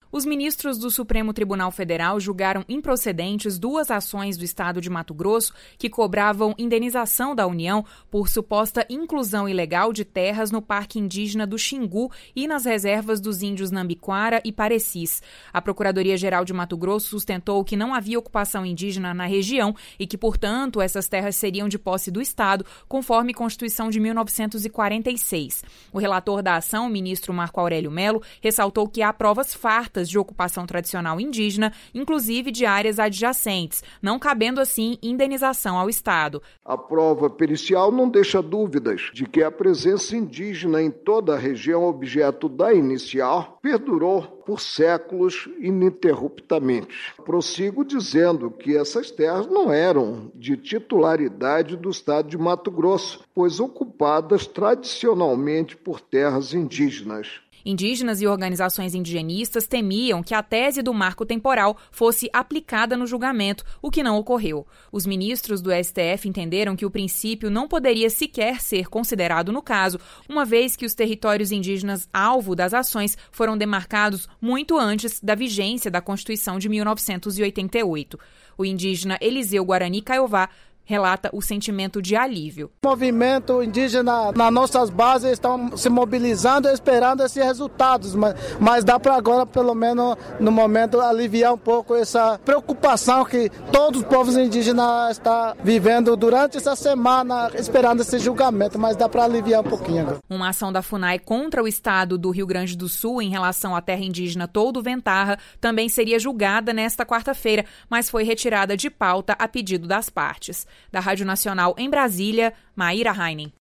Os ministros do Supremo Tribunal Federal julgaram improcedentes 2 ações do estado de Mato Grosso que cobravam indenização da União por suposta inclusão ilegal de terras no Parque Indígena do Xingu e nas reservas dos índios Nambiquara e Parecis. A Procuradoria-Geral de Mato Grosso sustentou que não havia ocupação indígena na região e que, portanto, essas terras seriam de posse do Estado, conforme Constituição de 1946. O relator da ação, o ministro Marco Aurélio Melo, ressaltou que há provas fartas de ocupação tradicional indígena, inclusive de áreas adjacentes, não cabendo assim indenização ao Estado. A prova pericial não deixa dúvidas de que a presença indígena em toda a região objeto da inicial perdurou por séculos ininterruptamente. Prossigo dizendo que essas terras não eram de titularidade do Estado de Mato Grosso, pois ocupadas tradicionalmente por terras indígenas. Indígenas e organizações indigenistas temiam que a tese do marco temporal fosse aplicada no julgamento, o que não ocorreu. Os ministros do STF entenderam que o princípio não poderia sequer ser considerado no caso, uma vez que os territórios indígenas alvo das ações foram demarcados muito antes da vigência da Constituição de 1988. O indígena Eliseu Guarani Caiová relata o sentimento de alívio. O movimento indígena nas nossas bases estão se mobilizando e esperando esses resultados, mas dá para agora, pelo menos no momento, aliviar um pouco essa preocupação que todos os povos indígenas estão vivendo durante essa semana, esperando esse julgamento, mas dá para aliviar um pouquinho agora. Uma ação da FUNAI contra o estado do Rio Grande do Sul em relação à terra indígena Toldo Ventarra também seria julgada nesta quarta-feira, mas foi retirada de pauta a pedido das partes. Da Rádio Nacional em Brasília, Maíra Heinen.